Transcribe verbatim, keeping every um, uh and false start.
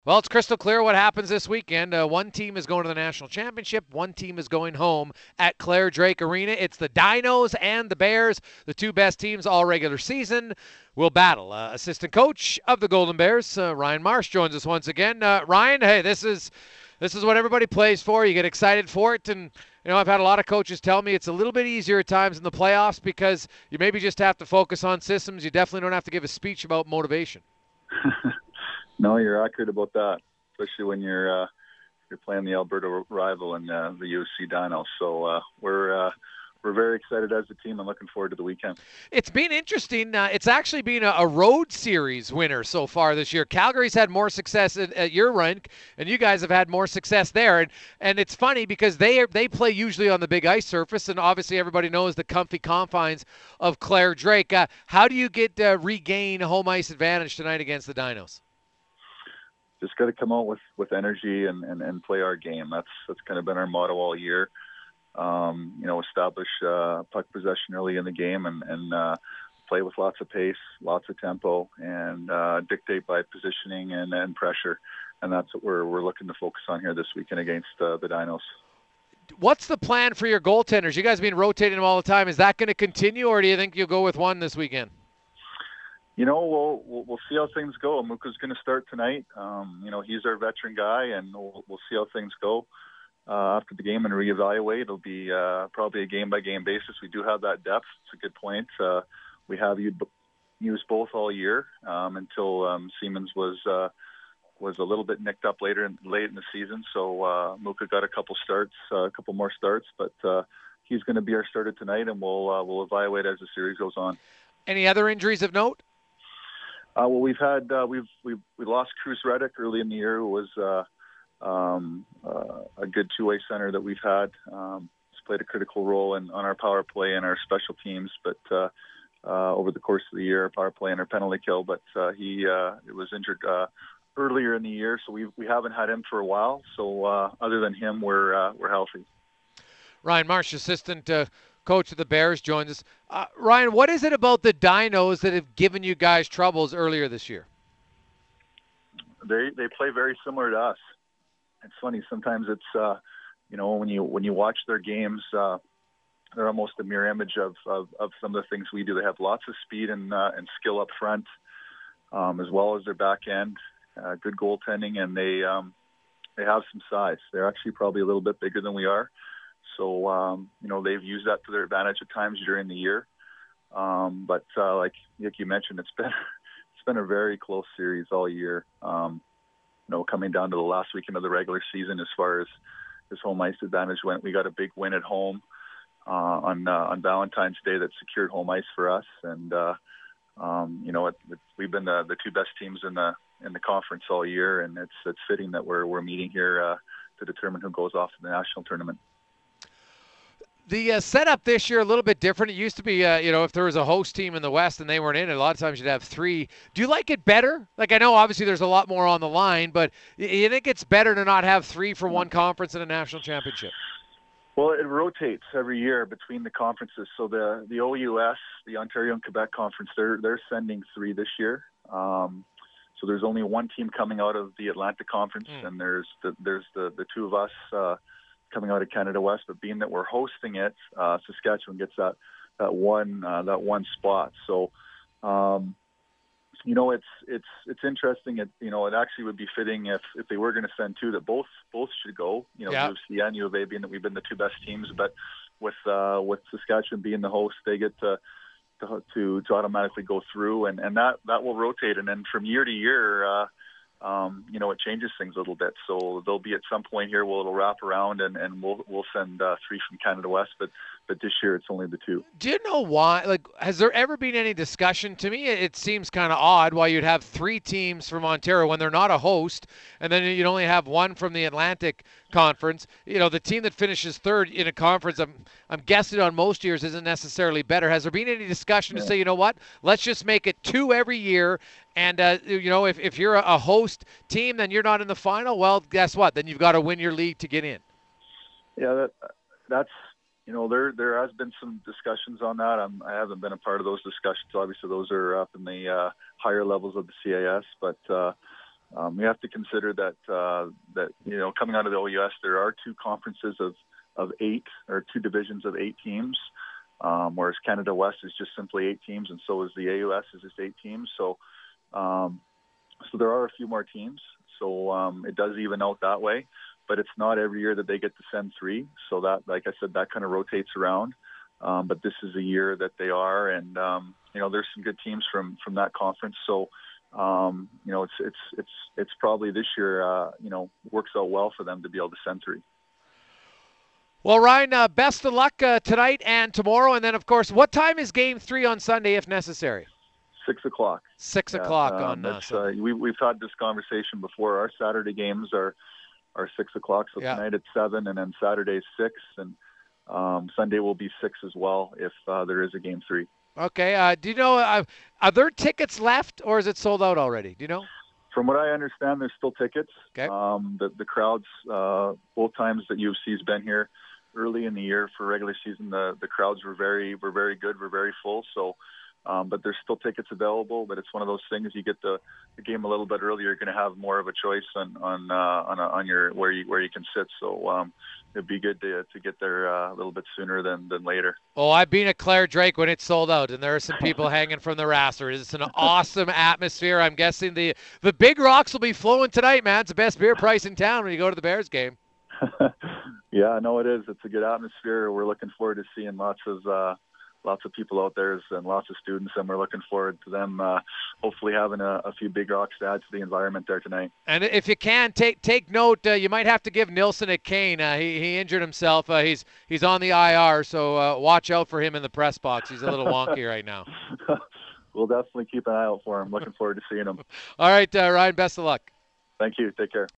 Well, it's crystal clear what happens this weekend. Uh, one team is going to the national championship. One team is going home at Claire Drake Arena. It's the Dinos and the Bears, the two best teams all regular season, will battle. Uh, assistant coach of the Golden Bears, uh, Ryan Marsh, joins us once again. Uh, Ryan, hey, this is this is what everybody plays for. You get excited for it, and you know I've had a lot of coaches tell me it's a little bit easier at times in the playoffs because you maybe just have to focus on systems. You definitely don't have to give a speech about motivation. No, you're accurate about that, especially when you're uh, you're playing the Alberta rival and uh, the U C Dinos. So uh, we're uh, we're very excited as a team and looking forward to the weekend. It's been interesting. Uh, it's actually been a, a road series winner so far this year. Calgary's had more success at, at your rink, and you guys have had more success there. And and it's funny because they they play usually on the big ice surface, and obviously everybody knows the comfy confines of Claire Drake. Uh, how do you get uh, regain home ice advantage tonight against the Dinos? Just got to come out with, with energy and, and, and play our game. That's that's kind of been our motto all year. Um, you know, establish uh, puck possession early in the game and, and uh, play with lots of pace, lots of tempo, and uh, dictate by positioning and, and pressure. And that's what we're we're looking to focus on here this weekend against uh, the Dinos. What's the plan for your goaltenders? You guys have been rotating them all the time. Is that going to continue, or do you think you'll go with one this weekend? You know, we'll, we'll we'll see how things go. Amuka's going to start tonight. Um, you know, he's our veteran guy, and we'll, we'll see how things go uh, after the game and reevaluate. It'll be uh, probably a game-by-game basis. We do have that depth. It's a good point. Uh, we have used both all year um, until um, Siemens was uh, was a little bit nicked up later in, late in the season. So uh, Muka got a couple starts, uh, a couple more starts, but uh, he's going to be our starter tonight, and we'll uh, we'll evaluate as the series goes on. Any other injuries of note? Uh, well, we've had uh, we've we we lost Cruz Reddick early in the year, who was uh, um, uh, a good two-way center that we've had. Um, he's played a critical role in on our power play and our special teams, but uh, uh, over the course of the year, our power play and our penalty kill. But uh, he uh, was injured uh, earlier in the year, so we we haven't had him for a while. So uh, other than him, we're uh, we're healthy. Ryan Marsh, assistant uh, coach of the Bears, joins us. Uh, Ryan, what is it about the Dinos that have given you guys troubles earlier this year? They they play very similar to us. It's funny. Sometimes it's uh, you know when you when you watch their games, uh, they're almost a mirror image of, of of some of the things we do. They have lots of speed and uh, and skill up front, um, as well as their back end. Uh, good goaltending, and they um, they have some size. They're actually probably a little bit bigger than we are. So, um, you know, they've used that to their advantage at times during the year. Um, but uh, like Nick, you mentioned, it's been it's been a very close series all year. Um, you know, coming down to the last weekend of the regular season, as far as this home ice advantage went, we got a big win at home uh, on uh, on Valentine's Day that secured home ice for us. And uh, um, you know, it, it, we've been the, the two best teams in the in the conference all year, and it's it's fitting that we're we're meeting here uh, to determine who goes off to the national tournament. The uh, setup this year a little bit different. It used to be, uh, you know, if there was a host team in the West and they weren't in it, a lot of times you'd have three. Do you like it better? Like, I know obviously there's a lot more on the line, but you think it's better to not have three for one conference in a national championship? Well, it rotates every year between the conferences. So the the O U S, the Ontario and Quebec Conference, they're they're sending three this year. Um, so there's only one team coming out of the Atlantic Conference, mm. and there's the, there's the the two of us. Uh, coming out of Canada West, but being that we're hosting it, uh, Saskatchewan gets that that one uh, that one spot. So, um, you know, it's it's it's interesting. It you know, it actually would be fitting if, if they were going to send two that both both should go. You know, yeah. U of C and U of A being that we've been the two best teams, but with uh, with Saskatchewan being the host, they get to to to, to automatically go through, and, and that that will rotate, and then from year to year. Uh, Um, you know, it changes things a little bit. So there'll be at some point here where it'll wrap around and, and we'll we'll send uh, three from Canada West, but but this year it's only the two. Do you know why? Like, has there ever been any discussion? To me, it seems kind of odd why you'd have three teams from Ontario when they're not a host, and then you'd only have one from the Atlantic Conference. You know, the team that finishes third in a conference, I'm I'm guessing on most years isn't necessarily better. Has there been any discussion Yeah. to say, you know what, let's just make it two every year? And, uh, you know, if, if you're a host team, then you're not in the final. Well, guess what? Then you've got to win your league to get in. Yeah, that, that's, you know, there there has been some discussions on that. I'm, I haven't been a part of those discussions. Obviously, those are up in the uh, higher levels of the C A S. But, uh, um, you have to consider that uh, that you know coming out of the O U S, there are two conferences of of eight or two divisions of eight teams, um, whereas Canada West is just simply eight teams, and so is the A U S is just eight teams. So, um, so there are a few more teams. So um, it does even out that way, but it's not every year that they get to send three. So that, like I said, that kind of rotates around. Um, but this is a year that they are, and um, you know, there's some good teams from from that conference. So. Um, you know, it's it's it's it's probably this year, uh, you know, works out well for them to be able to send three. Well, Ryan, uh, best of luck uh, tonight and tomorrow, and then of course, what time is Game Three on Sunday, if necessary? Six o'clock. Six yeah, o'clock um, on uh, Sunday. Uh, we we've had this conversation before. Our Saturday games are are six o'clock. So yeah. Tonight it's seven, and then Saturday's six, and um, Sunday will be six as well if uh, there is a Game Three. Okay. Uh, do you know, uh, are there tickets left, or is it sold out already? Do you know? From what I understand, there's still tickets. Okay. Um, the, the crowds, uh, both times that U of C's been here early in the year for regular season, the, the crowds were very were very good, were very full. So, um, but there's still tickets available. But it's one of those things. You get the, the game a little bit earlier, you're going to have more of a choice on on uh, on, a, on your where you where you can sit. So. Um, It'd be good to to get there uh, a little bit sooner than, than later. Oh, I've been at Clare Drake when it's sold out, and there are some people hanging from the rafters. It's an awesome atmosphere. I'm guessing the the big rocks will be flowing tonight, man. It's the best beer price in town when you go to the Bears game. Yeah, no, it is. It's a good atmosphere. We're looking forward to seeing lots of uh, lots of people out there and lots of students, and we're looking forward to them uh, hopefully having a, a few big rocks to add to the environment there tonight. And if you can, take take note, uh, you might have to give Nilsson a cane. Uh, he, he injured himself. Uh, he's he's on the I R, so uh, watch out for him in the press box. He's a little wonky right now. We'll definitely keep an eye out for him. Looking forward to seeing him. All right, uh, Ryan, best of luck. Thank you. Take care.